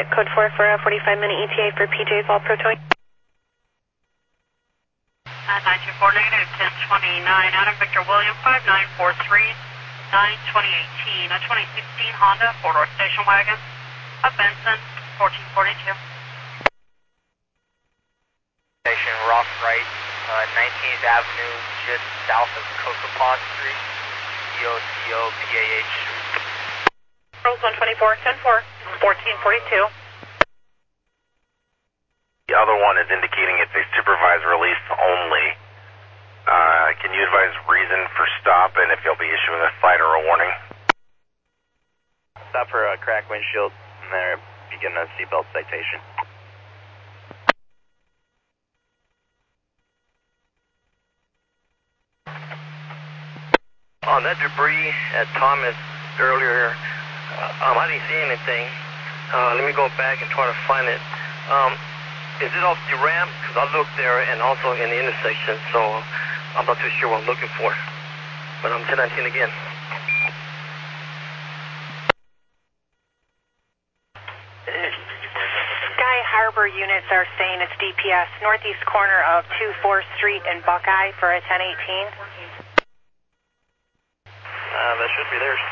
code 4 for a 45-minute ETA for PJ's All Pro Towing. 924 negative 1029, Adam Victor William 5943, 92018, a 2016 Honda 4-door station wagon, a Benson 1442. Station Rock Right, 19th Avenue, just south of Cocopah Street, COCOPAH Street. Rolls 124, 10-4, 1442. The other one is indicating it's a supervised release only. Can you advise reason for stop and if you'll be issuing a cite or a warning? Stop for a cracked windshield and there begin a seatbelt citation. On that debris at Thomas earlier, I didn't see anything. Let me go back and try to find it. Is it off the ramp? Because I looked there and also in the intersection, so I'm not too sure what I'm looking for. But I'm 1019 again. Sky Harbor units are saying it's DPS, northeast corner of 24th Street and Buckeye for a 1018. That should be theirs.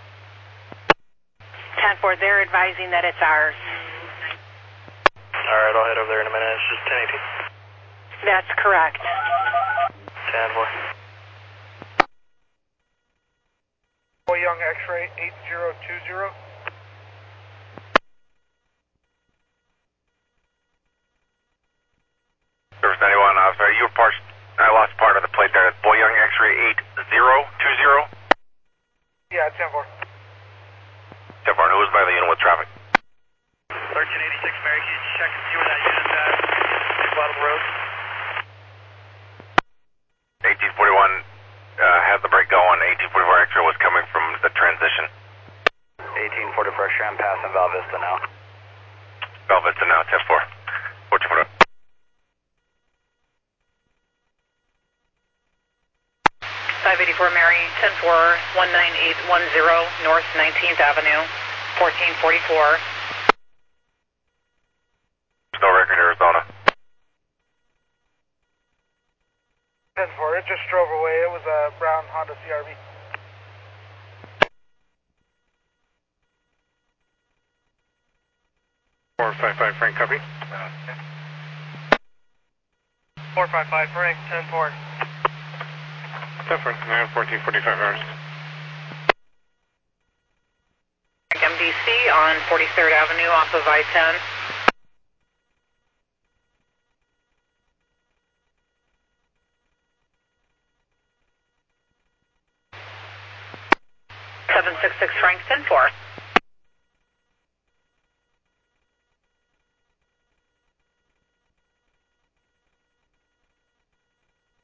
10-4, they're advising that it's ours. Alright, I'll head over there in a minute. It's just 1018. That's correct. 10-4. Boy Young X-ray 8020. Service 91, sorry, you were I lost part of the plate there. Boy Young X-ray 8020. Yeah, 10-4. 10-4, who was by the unit with traffic? 1386 Mary, can you check and see where that unit's at? Bottom road. 1841 had the brake going. 1844 X-ray was coming from the transition. 1844 Shram Pass and Val Vista now. Val Vista now, 10-4. 1440. 584 Mary, 10-4, 19810 North 19th Avenue, 1444. No record, Arizona. 10-4, it just drove away. It was a brown Honda CRV. Frank, copy. 455 Frank, 10-4. 10-4, 1445 hours. MDC on 43rd Avenue off of I-10. 766 Frank, 10-4.